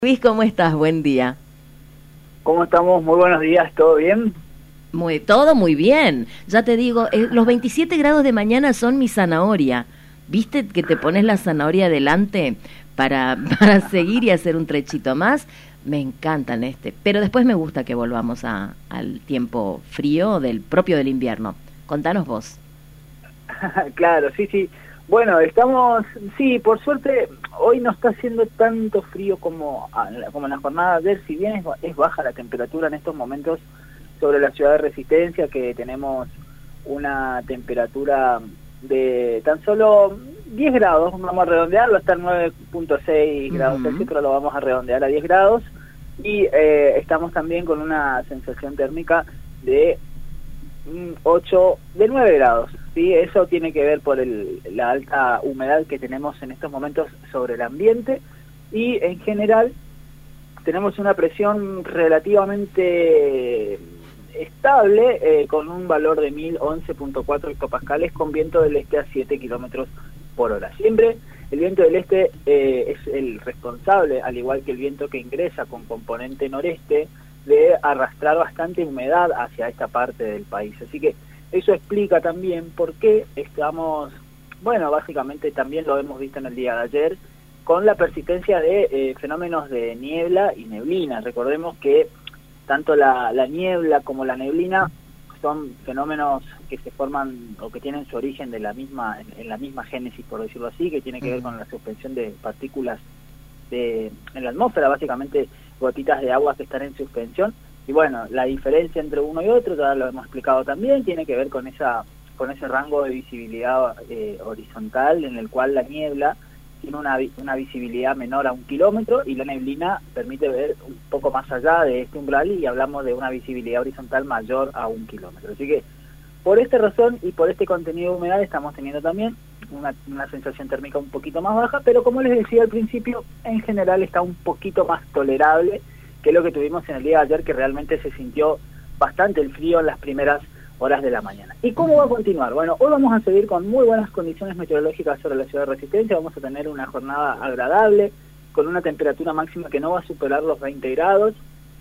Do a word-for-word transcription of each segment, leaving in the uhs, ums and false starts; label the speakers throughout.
Speaker 1: Luis, ¿cómo estás? Buen día.
Speaker 2: ¿Cómo estamos? Muy buenos días, ¿todo bien?
Speaker 1: Muy, todo muy bien. Ya te digo, eh, los veintisiete grados de mañana son mi zanahoria. ¿Viste que te pones la zanahoria delante para, para seguir y hacer un trechito más? Me encantan este, pero después me gusta que volvamos a, al tiempo frío del propio del invierno. Contanos vos.
Speaker 2: Claro, sí, sí. Bueno, estamos, sí, por suerte, hoy no está haciendo tanto frío como, como en la jornada de ayer, si bien es, es baja la temperatura en estos momentos sobre la ciudad de Resistencia, que tenemos una temperatura de tan solo diez grados, vamos a redondearlo hasta el nueve punto seis grados Celsius, pero lo vamos a redondear a diez grados, y eh, estamos también con una sensación térmica de ocho, de nueve grados, ¿sí? Eso tiene que ver por el, la alta humedad que tenemos en estos momentos sobre el ambiente, y en general tenemos una presión relativamente estable, eh, con un valor de mil once punto cuatro hectopascales, con viento del este a siete kilómetros por hora. Siempre el viento del este eh, es el responsable, al igual que el viento que ingresa con componente noreste, de arrastrar bastante humedad hacia esta parte del país. Así que eso explica también por qué estamos, bueno, básicamente también lo hemos visto en el día de ayer, con la persistencia de eh, fenómenos de niebla y neblina. Recordemos que tanto la, la niebla como la neblina son fenómenos que se forman o que tienen su origen de la misma en, en la misma génesis, por decirlo así, que tiene que ver con la suspensión de partículas de, en la atmósfera, básicamente gotitas de agua que están en suspensión. Y bueno, la diferencia entre uno y otro, ya lo hemos explicado también, tiene que ver con esa con ese rango de visibilidad eh, horizontal, en el cual la niebla tiene una, una visibilidad menor a un kilómetro y la neblina permite ver un poco más allá de este umbral, y hablamos de una visibilidad horizontal mayor a un kilómetro. Así que por esta razón y por este contenido de humedad estamos teniendo también una, una sensación térmica un poquito más baja, pero como les decía al principio, en general está un poquito más tolerable que lo que tuvimos en el día de ayer, que realmente se sintió bastante el frío en las primeras horas de la mañana. ¿Y cómo va a continuar? Bueno, hoy vamos a seguir con muy buenas condiciones meteorológicas sobre la ciudad de Resistencia. Vamos a tener una jornada agradable, con una temperatura máxima que no va a superar los veinte grados.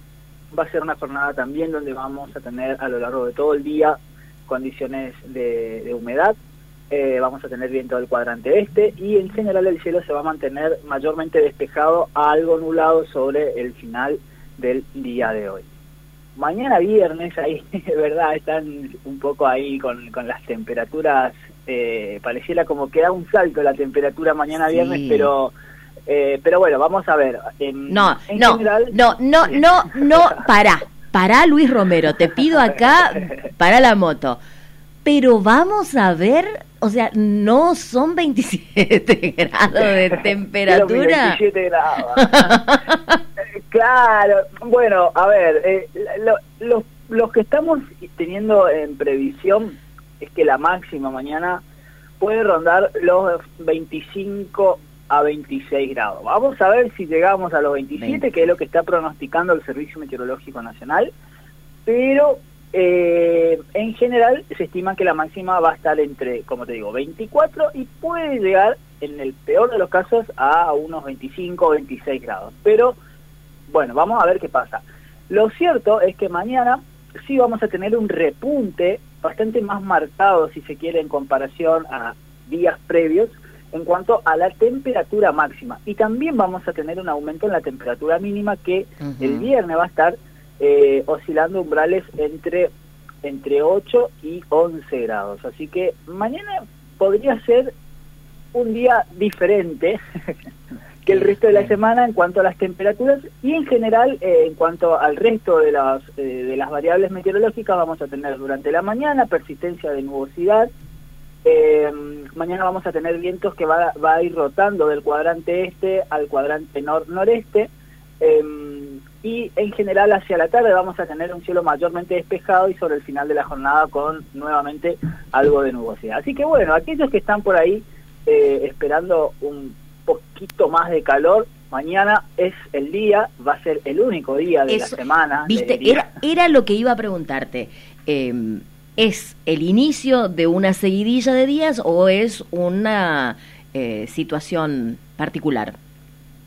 Speaker 2: Va a ser una jornada también donde vamos a tener a lo largo de todo el día condiciones de, de humedad. Eh, vamos a tener viento del cuadrante este, y en general el cielo se va a mantener mayormente despejado a algo nublado sobre el final del día de hoy. Mañana viernes, ahí, de verdad, están un poco ahí con, con las temperaturas, eh, pareciera como que da un salto la temperatura mañana sí. viernes, pero eh, pero bueno, vamos a ver. En,
Speaker 1: no,
Speaker 2: en
Speaker 1: no,
Speaker 2: general,
Speaker 1: no, no, no, no, pará, pará Luis Romero, te pido acá, para la moto. Pero vamos a ver, o sea, no son veintisiete grados de temperatura.
Speaker 2: veintisiete grados. Claro, bueno, a ver, eh, lo, lo, los que estamos teniendo en previsión es que la máxima mañana puede rondar los veinticinco a veintiséis grados. Vamos a ver si llegamos a los veintisiete, veinte. Que es lo que está pronosticando el Servicio Meteorológico Nacional, pero eh, en general se estima que la máxima va a estar entre, como te digo, veinticuatro, y puede llegar, en el peor de los casos, a unos veinticinco o veintiséis grados. Pero bueno, vamos a ver qué pasa. Lo cierto es que mañana sí vamos a tener un repunte bastante más marcado, si se quiere, en comparación a días previos, en cuanto a la temperatura máxima. Y también vamos a tener un aumento en la temperatura mínima, que uh-huh. el viernes va a estar eh, oscilando umbrales entre, entre ocho y once grados. Así que mañana podría ser un día diferente que el resto de la semana en cuanto a las temperaturas, y en general eh, en cuanto al resto de las eh, de las variables meteorológicas. Vamos a tener durante la mañana persistencia de nubosidad. Eh, mañana vamos a tener vientos que va, va a ir rotando del cuadrante este al cuadrante nor-noreste, eh, y en general hacia la tarde vamos a tener un cielo mayormente despejado, y sobre el final de la jornada con nuevamente algo de nubosidad. Así que bueno, aquellos que están por ahí eh, esperando un poquito más de calor, mañana es el día, va a ser el único día de Eso, la semana.
Speaker 1: Viste, era, era lo que iba a preguntarte. Eh, ¿Es el inicio de una seguidilla de días o es una eh, situación particular?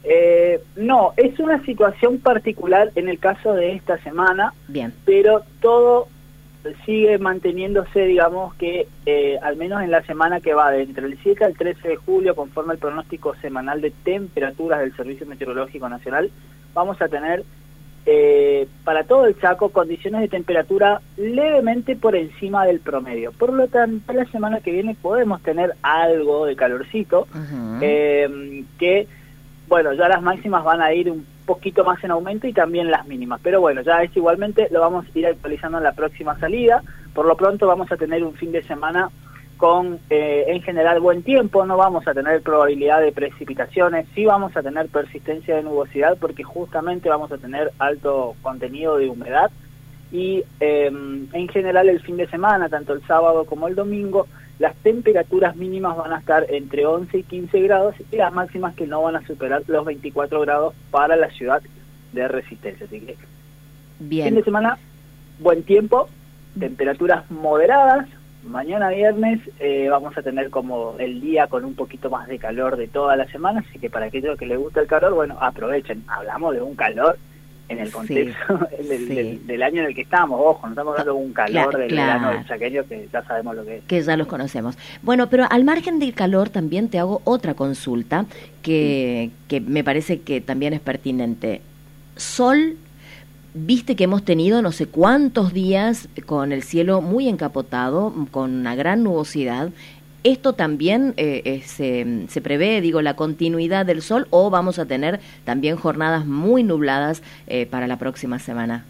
Speaker 2: Eh, no, es una situación particular en el caso de esta semana,
Speaker 1: bien,
Speaker 2: pero todo sigue manteniéndose, digamos que eh, al menos en la semana que va de entre el siete al trece de julio, conforme al pronóstico semanal de temperaturas del Servicio Meteorológico Nacional, vamos a tener eh, para todo el Chaco condiciones de temperatura levemente por encima del promedio. Por lo tanto, la semana que viene podemos tener algo de calorcito, uh-huh. eh, que, bueno, ya las máximas van a ir un poquito más en aumento y también las mínimas, pero bueno, ya es igualmente, lo vamos a ir actualizando en la próxima salida. Por lo pronto vamos a tener un fin de semana con eh, en general buen tiempo, no vamos a tener probabilidad de precipitaciones, sí vamos a tener persistencia de nubosidad porque justamente vamos a tener alto contenido de humedad y eh, en general el fin de semana, tanto el sábado como el domingo, las temperaturas mínimas van a estar entre once y quince grados y las máximas que no van a superar los veinticuatro grados para la ciudad de Resistencia. Así que, bien. Fin de semana, buen tiempo, temperaturas moderadas. Mañana viernes eh, vamos a tener como el día con un poquito más de calor de toda la semana, así que para aquellos que les gusta el calor, bueno, aprovechen. Hablamos de un calor en el contexto sí, del, sí. Del, del año en el que estamos, ojo, no estamos hablando de un calor claro, del claro. verano del chaqueño que ya sabemos lo que es.
Speaker 1: Que ya los conocemos. Bueno, pero al margen del calor también te hago otra consulta que, sí. que me parece que también es pertinente. Sol, viste que hemos tenido no sé cuántos días con el cielo muy encapotado, con una gran nubosidad. ¿Esto también eh, eh, se, se prevé, digo, la continuidad del sol o vamos a tener también jornadas muy nubladas eh, para la próxima semana?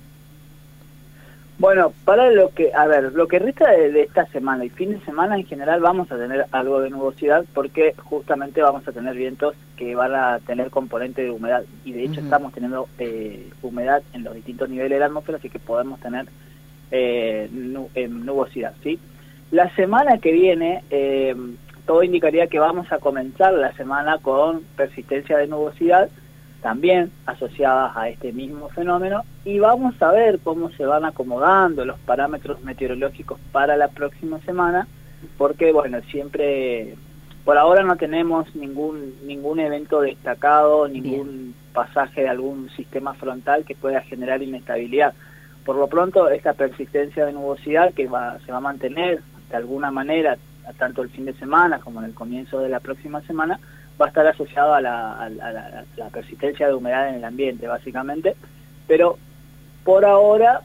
Speaker 2: Bueno, para lo que, a ver, lo que resta de, de esta semana y fin de semana en general vamos a tener algo de nubosidad porque justamente vamos a tener vientos que van a tener componente de humedad y de hecho uh-huh. estamos teniendo eh, humedad en los distintos niveles de la atmósfera, así que podemos tener eh, nu eh, nubosidad, ¿sí? La semana que viene, eh, todo indicaría que vamos a comenzar la semana con persistencia de nubosidad, también asociadas a este mismo fenómeno, y vamos a ver cómo se van acomodando los parámetros meteorológicos para la próxima semana, porque, bueno, siempre, por ahora no tenemos ningún, ningún evento destacado, ningún Bien. pasaje de algún sistema frontal que pueda generar inestabilidad. Por lo pronto, esta persistencia de nubosidad que va, se va a mantener de alguna manera, tanto el fin de semana como en el comienzo de la próxima semana, va a estar asociado a la, a la, a la, la persistencia de humedad en el ambiente, básicamente. Pero por ahora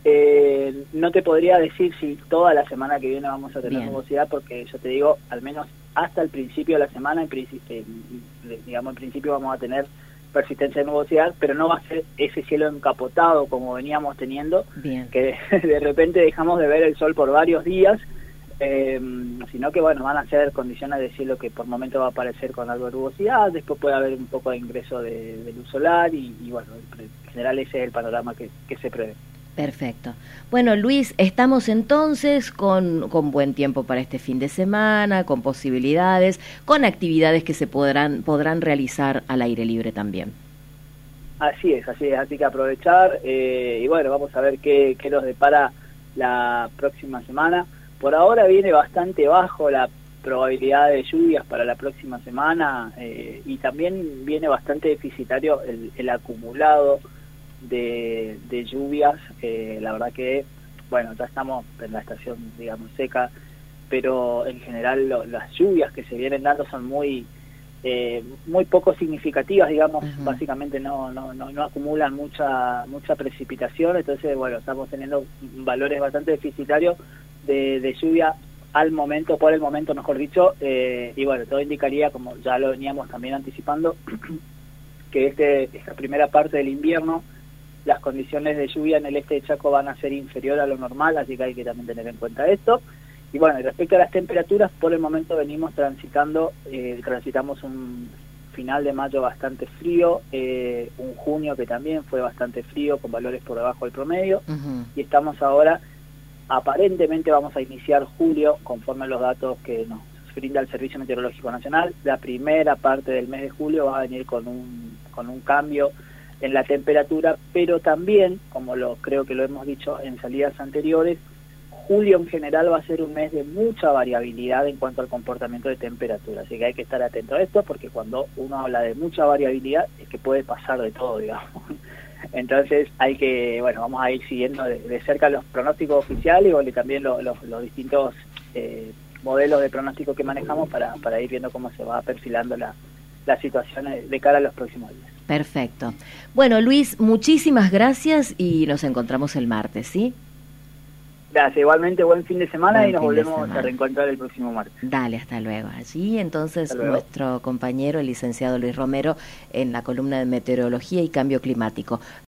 Speaker 2: eh, no te podría decir si toda la semana que viene vamos a tener Bien. nubosidad, porque yo te digo, al menos hasta el principio de la semana, en principio, digamos, en principio vamos a tener persistencia de nubosidad, pero no va a ser ese cielo encapotado como veníamos teniendo, Bien. que de repente dejamos de ver el sol por varios días, eh, sino que bueno, van a ser condiciones de cielo que por momento va a aparecer con algo de nubosidad, después puede haber un poco de ingreso de, de luz solar y, y bueno, en general ese es el panorama que, que se prevé.
Speaker 1: Perfecto. Bueno, Luis, estamos entonces con, con buen tiempo para este fin de semana, con posibilidades, con actividades que se podrán, podrán realizar al aire libre también.
Speaker 2: Así es, así es, así que aprovechar eh, y bueno, vamos a ver qué, qué nos depara la próxima semana. Por ahora viene bastante bajo la probabilidad de lluvias para la próxima semana eh, y también viene bastante deficitario el, el acumulado de, de lluvias. Eh, la verdad que, bueno, ya estamos en la estación, digamos, seca, pero en general lo, las lluvias que se vienen dando son muy eh, muy poco significativas, digamos. Uh-huh. Básicamente no, no, no, no acumulan mucha mucha precipitación, entonces, bueno, estamos teniendo valores bastante deficitarios de, de lluvia al momento, por el momento, mejor dicho, eh, y bueno, todo indicaría, como ya lo veníamos también anticipando, que este esta primera parte del invierno las condiciones de lluvia en el este de Chaco van a ser inferior a lo normal, así que hay que también tener en cuenta esto. Y bueno, respecto a las temperaturas, por el momento venimos transitando, eh, transitamos un final de mayo bastante frío, eh, un junio que también fue bastante frío, con valores por debajo del promedio, uh-huh. y estamos ahora, aparentemente vamos a iniciar julio, conforme a los datos que nos brinda el Servicio Meteorológico Nacional. La primera parte del mes de julio va a venir con un, con un cambio en la temperatura, pero también, como lo creo que lo hemos dicho en salidas anteriores, julio en general va a ser un mes de mucha variabilidad en cuanto al comportamiento de temperatura, así que hay que estar atento a esto, porque cuando uno habla de mucha variabilidad es que puede pasar de todo, digamos. Entonces hay que, bueno, vamos a ir siguiendo de, de cerca los pronósticos oficiales y bueno, y también lo, lo, los distintos eh, modelos de pronóstico que manejamos para, para ir viendo cómo se va perfilando la, la situación de cara a los próximos días.
Speaker 1: Perfecto. Bueno, Luis, muchísimas gracias y nos encontramos el martes, ¿sí?
Speaker 2: Gracias, igualmente buen fin de semana
Speaker 1: buen
Speaker 2: y nos volvemos a reencontrar el próximo martes.
Speaker 1: Dale, hasta luego. Allí entonces nuestro compañero, el licenciado Luis Romero, en la columna de Meteorología y Cambio Climático.